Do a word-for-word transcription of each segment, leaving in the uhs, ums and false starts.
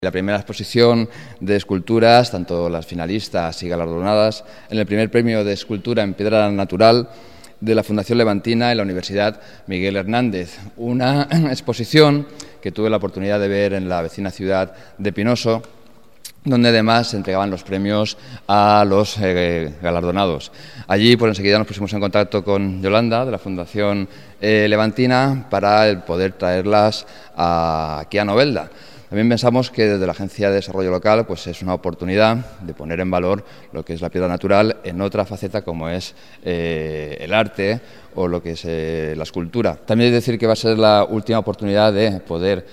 La primera exposición de esculturas, tanto las finalistas y galardonadas, en el primer premio de escultura en piedra natural de la Fundación Levantina en la Universidad Miguel Hernández. Una exposición que tuve la oportunidad de ver en la vecina ciudad de Pinoso, donde además se entregaban los premios a los eh, galardonados. Allí, pues enseguida nos pusimos en contacto con Yolanda, de la Fundación eh, Levantina, para el poder traerlas a, aquí a Novelda. También pensamos que desde la Agencia de Desarrollo Local pues es una oportunidad de poner en valor lo que es la piedra natural en otra faceta como es eh, el arte o lo que es eh, la escultura. También es decir que va a ser la última oportunidad de poder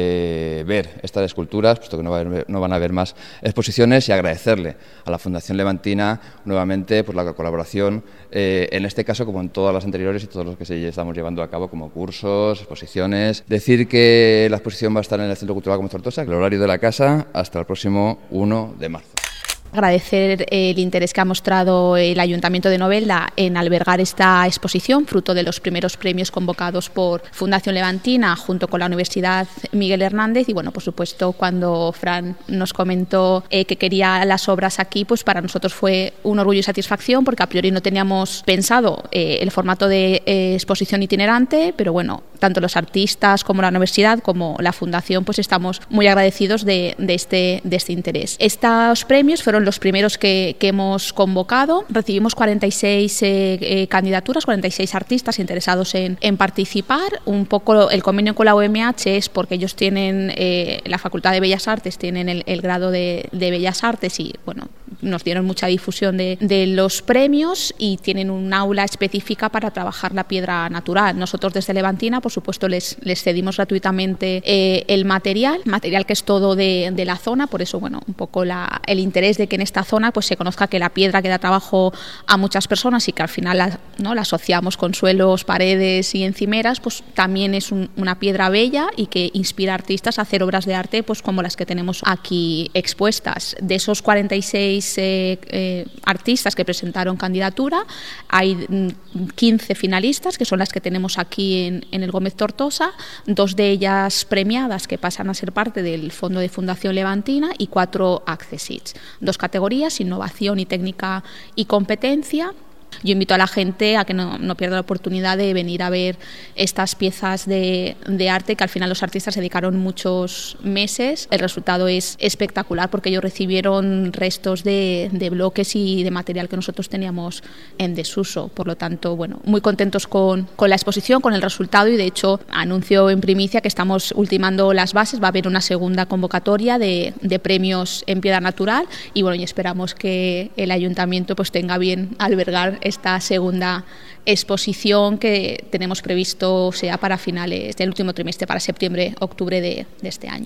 eh, ver estas esculturas, puesto que no, va a haber, no van a haber más exposiciones, y agradecerle a la Fundación Levantina nuevamente por la colaboración, eh, en este caso como en todas las anteriores y todos los que se estamos llevando a cabo, como cursos, exposiciones. Decir que la exposición va a estar en el Centro Cultural Gómez Tortosa, el horario de la casa, hasta el próximo uno de marzo. Agradecer el interés que ha mostrado el Ayuntamiento de Novelda en albergar esta exposición, fruto de los primeros premios convocados por Fundación Levantina junto con la Universidad Miguel Hernández. Y bueno, por supuesto, cuando Fran nos comentó eh, que quería las obras aquí, pues para nosotros fue un orgullo y satisfacción, porque a priori no teníamos pensado eh, el formato de eh, exposición itinerante, pero bueno, tanto los artistas como la universidad como la Fundación pues estamos muy agradecidos de, de, este, de este interés. Estos premios fueron los primeros que, que hemos convocado. Recibimos cuarenta y seis eh, eh, candidaturas, cuarenta y seis artistas interesados en, en participar. Un poco el convenio con la U M H es porque ellos tienen, eh, la Facultad de Bellas Artes tienen el, el grado de, de Bellas Artes y bueno, nos dieron mucha difusión de, de los premios y tienen un aula específica para trabajar la piedra natural. Nosotros desde Levantina, por supuesto, les, les cedimos gratuitamente eh, el material, material que es todo de, de la zona, por eso, bueno, un poco la, el interés de que en esta zona pues se conozca que la piedra que da trabajo a muchas personas y que al final la, ¿no? la asociamos con suelos, paredes y encimeras, pues también es un, una piedra bella y que inspira a artistas a hacer obras de arte pues como las que tenemos aquí expuestas. De esos cuarenta y seis eh, eh, artistas que presentaron candidatura, hay quince finalistas, que son las que tenemos aquí en, en el Gómez Tortosa, dos de ellas premiadas que pasan a ser parte del Fondo de Fundación Levantina y cuatro accessits. Dos categorías, innovación y técnica y competencia. Yo invito a la gente a que no, no pierda la oportunidad de venir a ver estas piezas de, de arte que al final los artistas se dedicaron muchos meses. El resultado es espectacular porque ellos recibieron restos de, de bloques y de material que nosotros teníamos en desuso. Por lo tanto, bueno, muy contentos con, con la exposición, con el resultado, y de hecho anuncio en primicia que estamos ultimando las bases. Va a haber una segunda convocatoria de, de premios en piedra natural y bueno, y esperamos que el Ayuntamiento pues tenga bien albergar esta segunda exposición que tenemos previsto sea para finales del último trimestre, para septiembre, octubre de, de este año.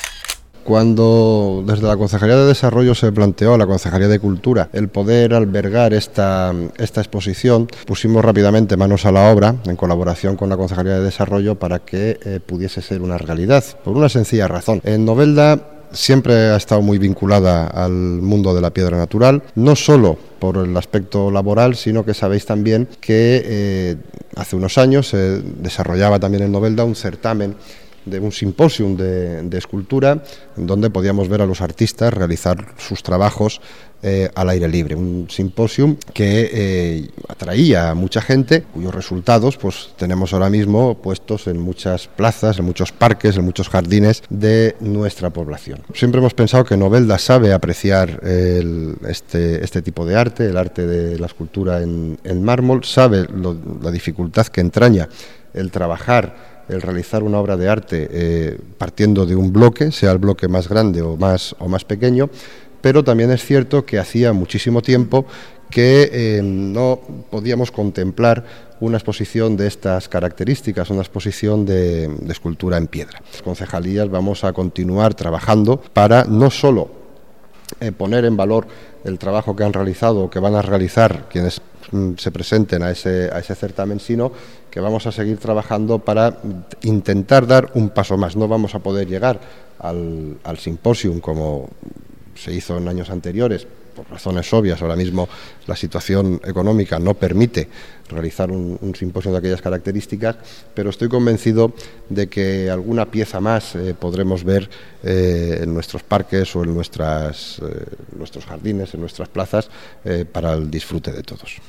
Cuando desde la Concejalía de Desarrollo se planteó a la Concejalía de Cultura el poder albergar esta, esta exposición, pusimos rápidamente manos a la obra en colaboración con la Concejalía de Desarrollo para que eh, pudiese ser una realidad, por una sencilla razón. En Novelda siempre ha estado muy vinculada al mundo de la piedra natural, no solo por el aspecto laboral, sino que sabéis también que eh, hace unos años se desarrollaba también en Novelda un certamen de un simposium de, de escultura, donde podíamos ver a los artistas realizar sus trabajos eh, al aire libre. Un simposium que eh, atraía a mucha gente, cuyos resultados pues tenemos ahora mismo puestos en muchas plazas, en muchos parques, en muchos jardines de nuestra población. Siempre hemos pensado que Novelda sabe apreciar el, este, este tipo de arte, el arte de la escultura en, en mármol, sabe lo, la dificultad que entraña el trabajar, el realizar una obra de arte eh, partiendo de un bloque, sea el bloque más grande o más, o más pequeño, pero también es cierto que hacía muchísimo tiempo que eh, no podíamos contemplar una exposición de estas características, una exposición de, de escultura en piedra. Las concejalías vamos a continuar trabajando para no solo eh, poner en valor el trabajo que han realizado o que van a realizar quienes se presenten a ese, a ese certamen, sino que vamos a seguir trabajando para intentar dar un paso más. No vamos a poder llegar al, al simposium como se hizo en años anteriores, por razones obvias, ahora mismo la situación económica no permite realizar un, un simposio de aquellas características, pero estoy convencido de que alguna pieza más eh, podremos ver eh, en nuestros parques o en nuestras, eh, nuestros jardines, en nuestras plazas, eh, para el disfrute de todos.